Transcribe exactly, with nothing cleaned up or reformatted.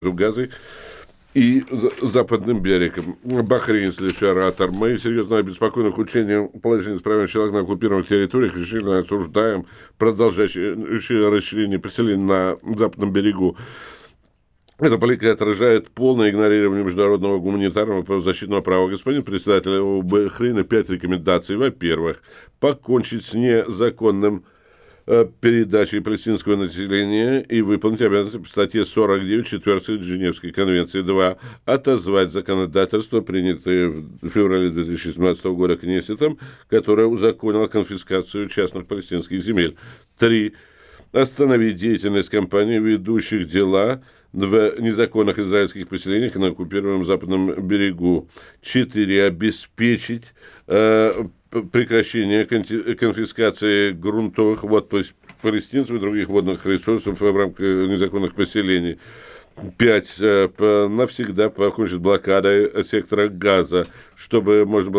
Газой и за западным берегом. Бахрейн, следующий оратор. Мы серьезно обеспокоены ухудшением положения с правами человека на оккупированных территориях. Решительно осуждаем продолжающее расширение поселений на западном берегу. Эта политика отражает полное игнорирование международного гуманитарного и правозащитного права. Господин председатель Бахрейна, пять рекомендаций. Во-первых, покончить с незаконным передачей палестинского населения и выполнить обязанности по статье сорок девять четвёртой Женевской конвенции. Два. Отозвать законодательство, принятое в феврале две тысячи семнадцатого года Кнессетом, которое узаконило конфискацию частных палестинских земель. Три. Остановить деятельность компаний, ведущих дела в незаконных израильских поселениях на оккупированном западном берегу. Четыре. Обеспечить э, прекращение конфискации грунтовых вод палестинцев и других водных ресурсов в рамках незаконных поселений. Пять. Навсегда покончить блокадой сектора Газа, чтобы можно было